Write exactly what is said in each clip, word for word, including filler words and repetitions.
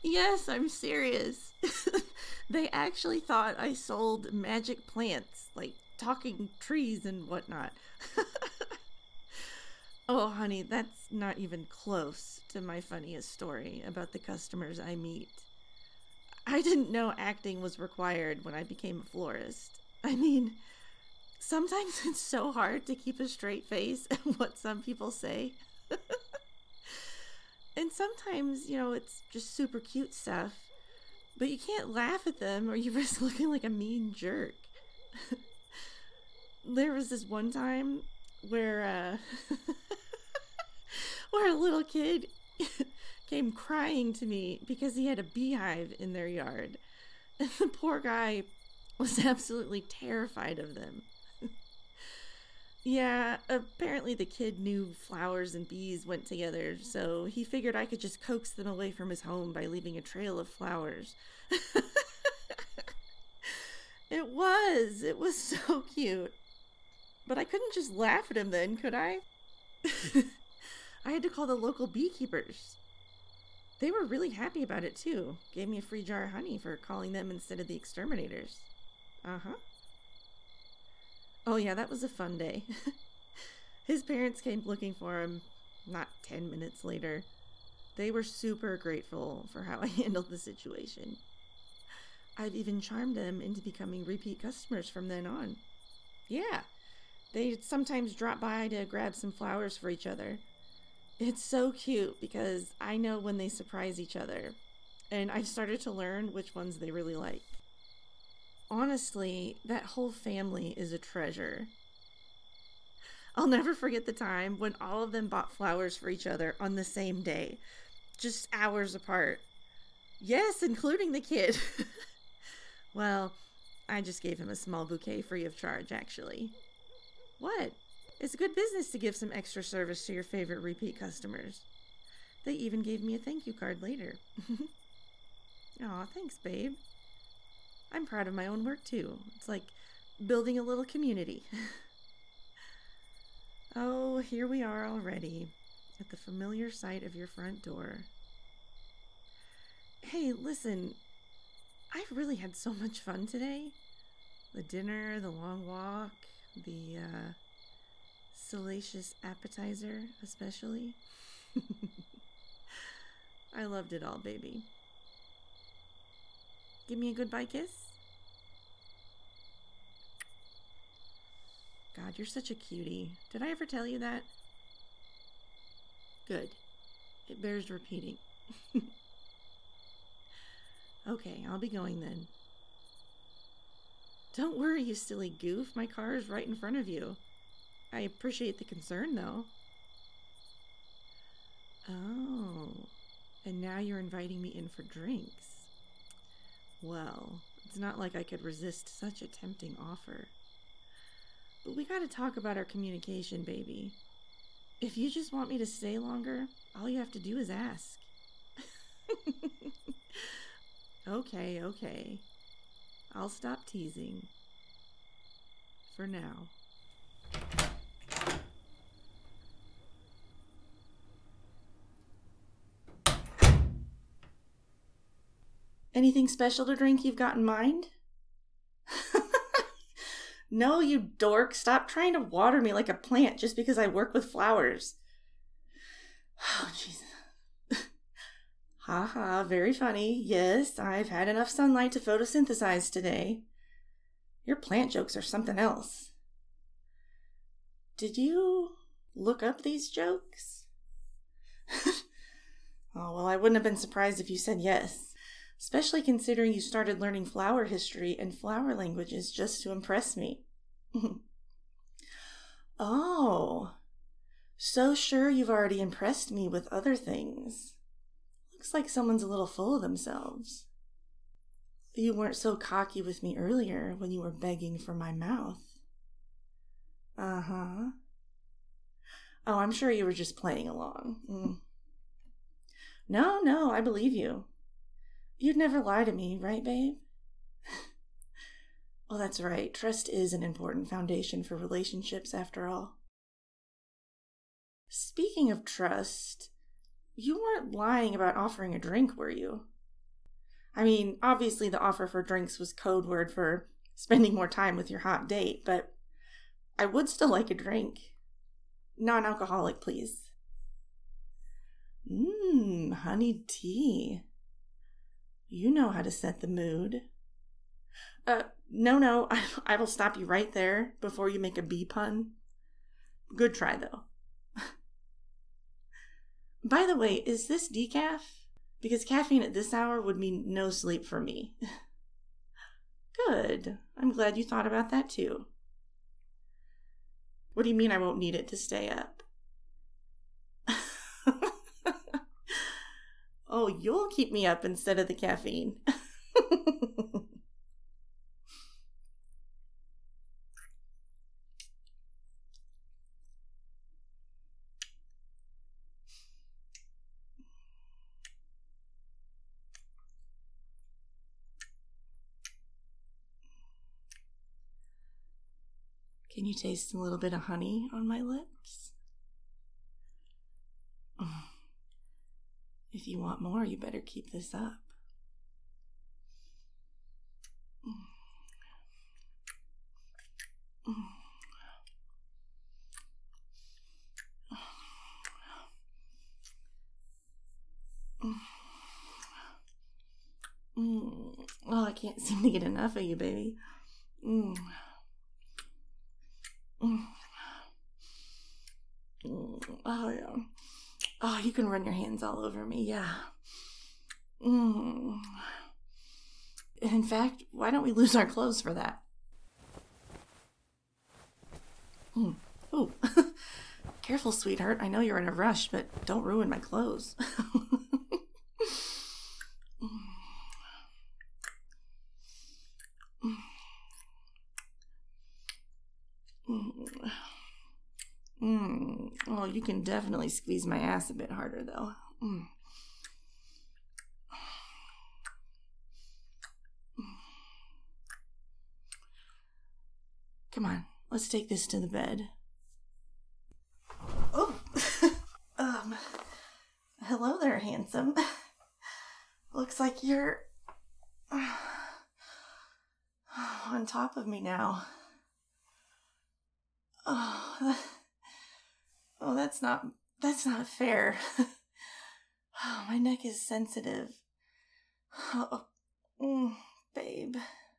Yes, I'm serious. They actually thought I sold magic plants, like talking trees and whatnot. Oh, honey, that's not even close to my funniest story about the customers I meet. I didn't know acting was required when I became a florist. I mean, sometimes it's so hard to keep a straight face at what some people say. And sometimes, you know, it's just super cute stuff, but you can't laugh at them or you risk looking like a mean jerk. There was this one time where uh where a little kid came crying to me because he had a beehive in their yard. And the poor guy was absolutely terrified of them. Yeah, apparently the kid knew flowers and bees went together, so he figured I could just coax them away from his home by leaving a trail of flowers. It was. It was so cute. But I couldn't just laugh at him then, could I? I had to call the local beekeepers. They were really happy about it, too. Gave me a free jar of honey for calling them instead of the exterminators. Uh-huh. Oh, yeah, that was a fun day. His parents came looking for him not ten minutes later. They were super grateful for how I handled the situation. I've even charmed them into becoming repeat customers from then on. Yeah, they'd sometimes drop by to grab some flowers for each other. It's so cute because I know when they surprise each other, and I've started to learn which ones they really like. Honestly, that whole family is a treasure. I'll never forget the time when all of them bought flowers for each other on the same day, just hours apart. Yes, including the kid. Well, I just gave him a small bouquet free of charge, actually. What? It's good business to give some extra service to your favorite repeat customers. They even gave me a thank you card later. Aw, thanks, babe. I'm proud of my own work, too. It's like building a little community. Oh, here we are already, at the familiar sight of your front door. Hey, listen, I've really had so much fun today. The dinner, the long walk, the uh, salacious appetizer, especially. I loved it all, baby. Give me a goodbye kiss. God, you're such a cutie. Did I ever tell you that? Good. It bears repeating. Okay, I'll be going then. Don't worry, you silly goof. My car is right in front of you. I appreciate the concern, though. Oh, and now you're inviting me in for drinks. Well, it's not like I could resist such a tempting offer. But we gotta talk about our communication, baby. If you just want me to stay longer, all you have to do is ask. Okay, okay. I'll stop teasing. For now. Anything special to drink you've got in mind? No, you dork. Stop trying to water me like a plant just because I work with flowers. Oh, Jesus. Ha ha, very funny. Yes, I've had enough sunlight to photosynthesize today. Your plant jokes are something else. Did you look up these jokes? Oh, well, I wouldn't have been surprised if you said yes. Especially considering you started learning flower history and flower languages just to impress me. Oh, so sure you've already impressed me with other things. Looks like someone's a little full of themselves. You weren't so cocky with me earlier when you were begging for my mouth. Uh-huh. Oh, I'm sure you were just playing along. Mm. No, no, I believe you. You'd never lie to me, right, babe? Well, that's right. Trust is an important foundation for relationships, after all. Speaking of trust, you weren't lying about offering a drink, were you? I mean, obviously the offer for drinks was code word for spending more time with your hot date, but I would still like a drink. Non-alcoholic, please. Mmm, honey tea. You know how to set the mood. Uh, no, no, I, I will stop you right there before you make a bee pun. Good try, though. By the way, is this decaf? Because caffeine at this hour would mean no sleep for me. Good. I'm glad you thought about that, too. What do you mean I won't need it to stay up? Oh, you'll keep me up instead of the caffeine. Can you taste a little bit of honey on my lips? If you want more, you better keep this up. Mm. Oh, I can't seem to get enough of you, baby. Mm. Mm. Mm. Oh, yeah. Oh, you can run your hands all over me, yeah. Mm. In fact, why don't we lose our clothes for that? Mm. Ooh. Careful, sweetheart. I know you're in a rush, but don't ruin my clothes. Mm. Oh, you can definitely squeeze my ass a bit harder, though. Mm. Come on, let's take this to the bed. Oh, um, hello there, handsome. Looks like you're on top of me now. Oh, oh, that's not, that's not fair. Oh, my neck is sensitive. Oh, mm, babe.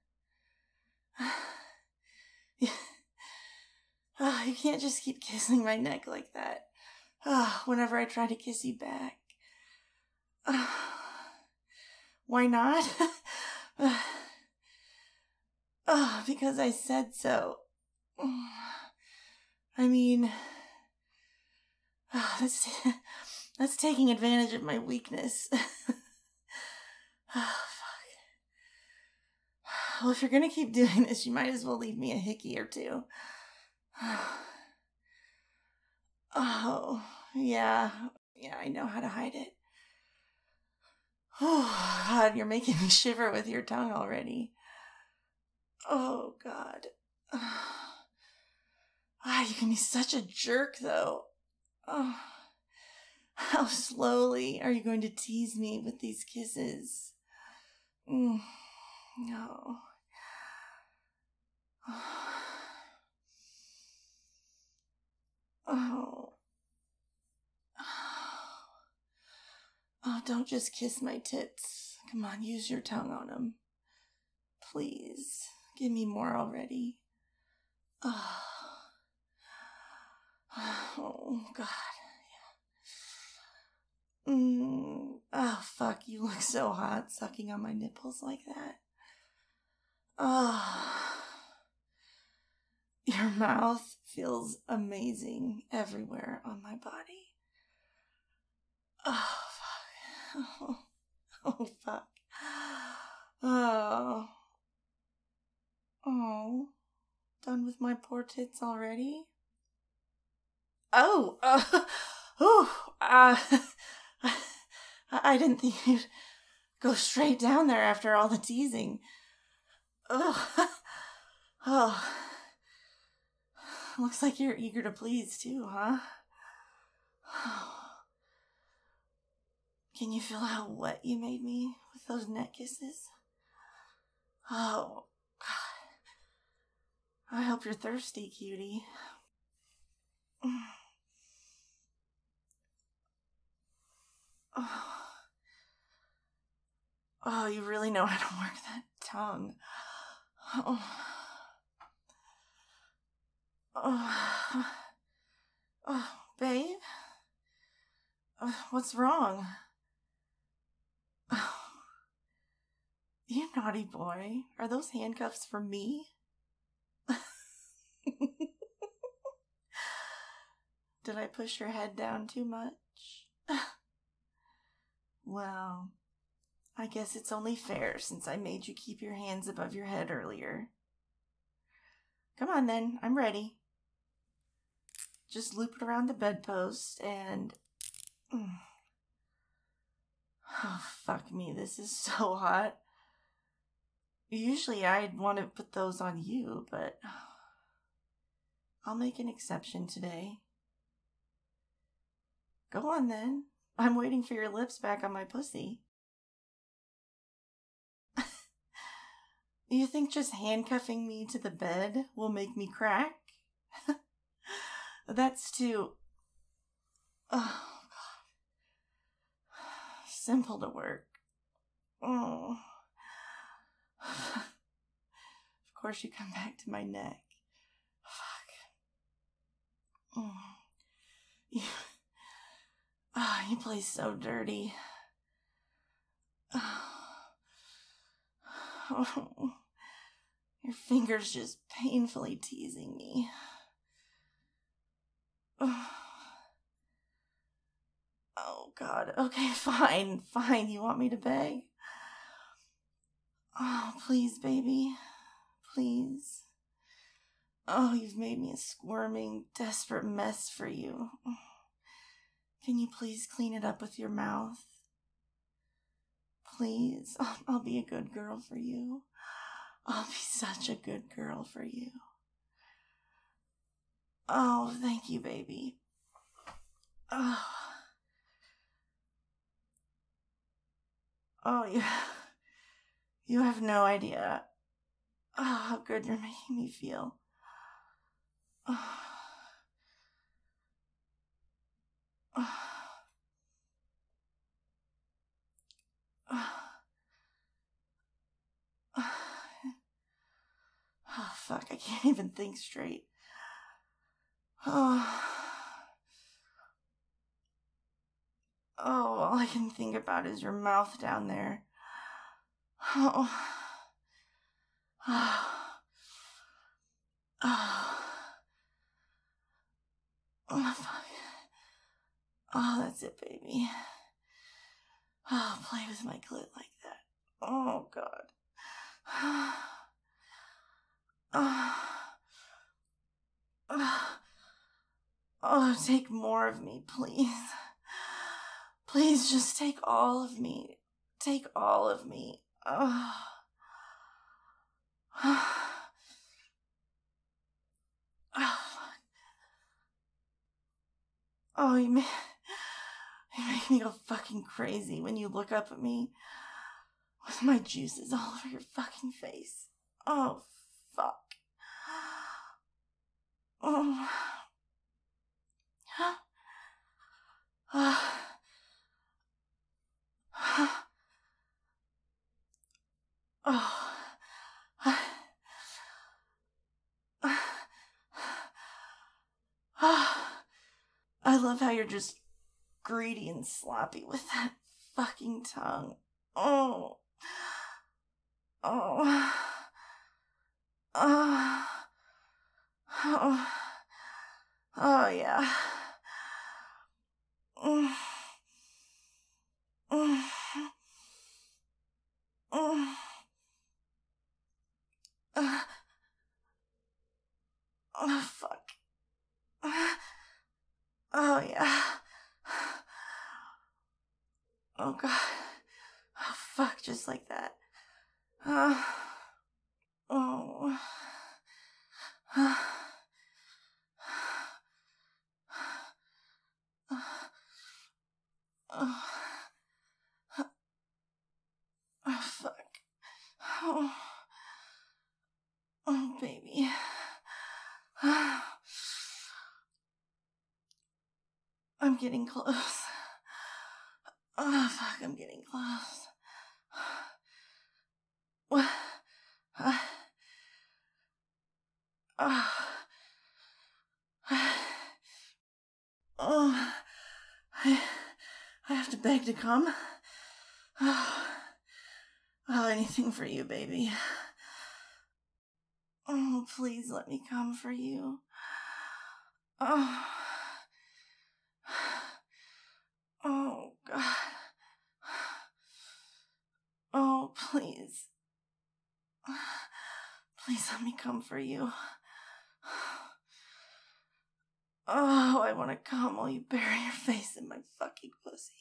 Oh, you can't just keep kissing my neck like that. Oh, whenever I try to kiss you back. Oh, why not? Oh, because I said so. I mean, oh, that's that's taking advantage of my weakness. Oh, fuck. Well, if you're gonna keep doing this, you might as well leave me a hickey or two. Oh, yeah. Yeah, I know how to hide it. Oh, God, you're making me shiver with your tongue already. Oh, God. Ah, you can be such a jerk, though. Oh, how slowly are you going to tease me with these kisses? Mm, no. Oh. Oh, don't just kiss my tits. Come on, use your tongue on them. Please, give me more already. Oh, oh God. Yeah. Mm. Oh, fuck, you look so hot sucking on my nipples like that. Oh. Your mouth feels amazing everywhere on my body. Oh, fuck. Oh, oh fuck. Oh. Oh. Done with my poor tits already? Oh. Uh, oh. Uh, I, I didn't think you'd go straight down there after all the teasing. Oh. Oh. Looks like you're eager to please, too, huh? Can you feel how wet you made me with those neck kisses? Oh, God. I hope you're thirsty, cutie. Oh. Oh, you really know how to work that tongue. Oh. Oh. Oh, babe? Uh, what's wrong? Oh. You naughty boy. Are those handcuffs for me? Did I push your head down too much? Well, I guess it's only fair since I made you keep your hands above your head earlier. Come on then, I'm ready. Just loop it around the bedpost and... Oh, fuck me, this is so hot. Usually I'd want to put those on you, but... I'll make an exception today. Go on then. I'm waiting for your lips back on my pussy. You think just handcuffing me to the bed will make me crack? That's too... Oh, God. Simple to work. Oh. Of course you come back to my neck. Fuck. Oh. You... Oh, you play so dirty. Oh. Your fingers just painfully teasing me. Oh. Oh, God. Okay, fine, fine. You want me to beg? Oh, please, baby. Please. Oh, you've made me a squirming, desperate mess for you. Can you please clean it up with your mouth? Please. Oh, I'll be a good girl for you. I'll be such a good girl for you. Oh, thank you, baby. Oh. Oh, you, you have no idea oh, how good you're making me feel. Oh. Oh. Oh, fuck, I can't even think straight. Oh. Oh, all I can think about is your mouth down there. Oh. Oh. Oh. Oh, fuck. Oh, that's it, baby. Oh, play with my clit like that. Oh, God. Oh. Oh. Oh, take more of me, please. Please just take all of me. Take all of me. Oh. Oh, oh you, make, you make me go fucking crazy when you look up at me with my juices all over your fucking face. Oh, fuck. Oh. Oh. Oh. I love how you're just greedy and sloppy with that fucking tongue. Oh. Oh. Oh. Oh. Oh, yeah. Mm. Mm. Mm. Uh. Oh, fuck. Oh, yeah. Oh, God. Oh, fuck, just like that. Uh. Oh. Uh. Uh. getting close. Oh, fuck, I'm getting close. What? Uh, uh, oh, I, I have to beg to come. Oh, oh, anything for you, baby. Oh, please let me come for you. Oh, oh, God. Oh, please. Please let me come for you. Oh, I want to come while you bury your face in my fucking pussy.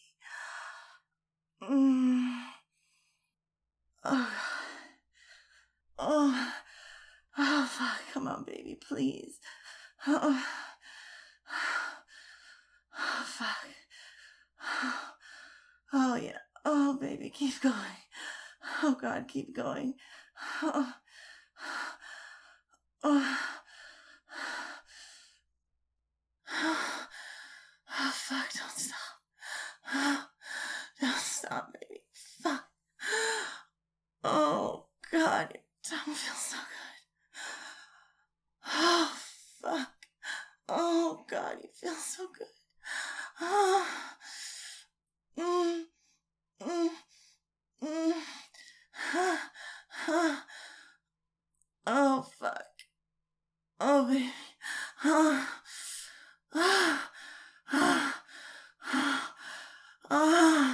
Mm. Oh, oh, oh, fuck. Come on, baby, please. Oh, oh fuck. Oh, yeah. Oh, baby, keep going. Oh, God, keep going. Oh, oh, oh, oh fuck, don't stop. Oh, don't stop, baby. Fuck. Oh, God, your tongue feels so good. Oh, fuck. Oh, God, you feel so good. Oh, mm, mm, mm. Oh, fuck. Oh, baby. Oh, oh, oh, oh,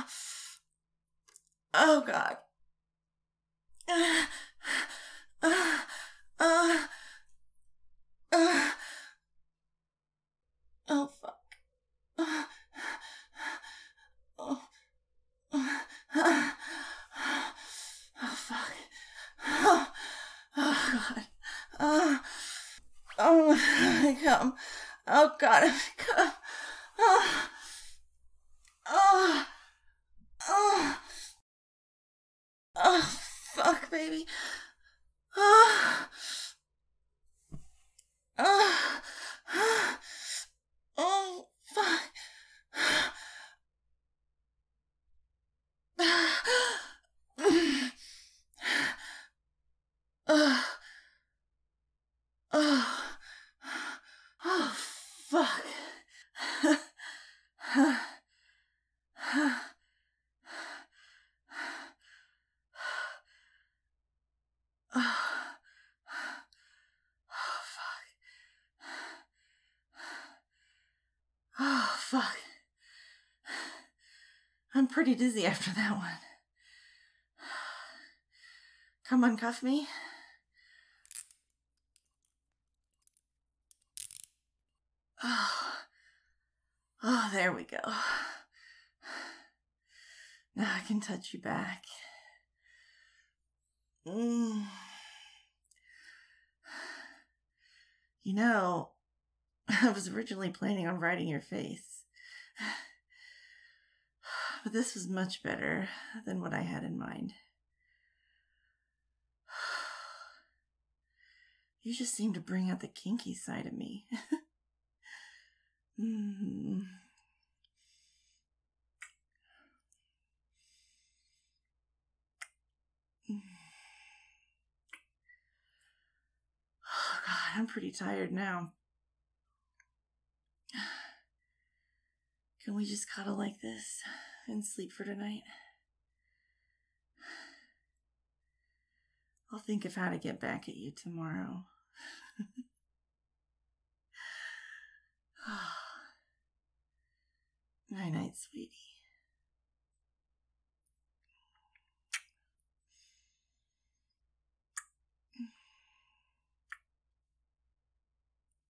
oh God. Uh, uh, uh, uh, oh, fuck. Uh, oh, uh, uh, oh, fuck. Oh, oh God. Oh, oh, I come. Oh, God, I come. Oh, oh, oh, oh, fuck, baby. Oh, oh, oh, fuck. Oh, oh, oh, fuck. Oh, fuck. I'm pretty dizzy after that one. Come uncuff me. Oh, oh, there we go. Now I can touch you back. Mm. You know, I was originally planning on writing your face. But this was much better than what I had in mind. You just seem to bring out the kinky side of me. mm. Oh, God, I'm pretty tired now. Can we just cuddle like this and sleep for tonight? I'll think of how to get back at you tomorrow. Night night, sweetie.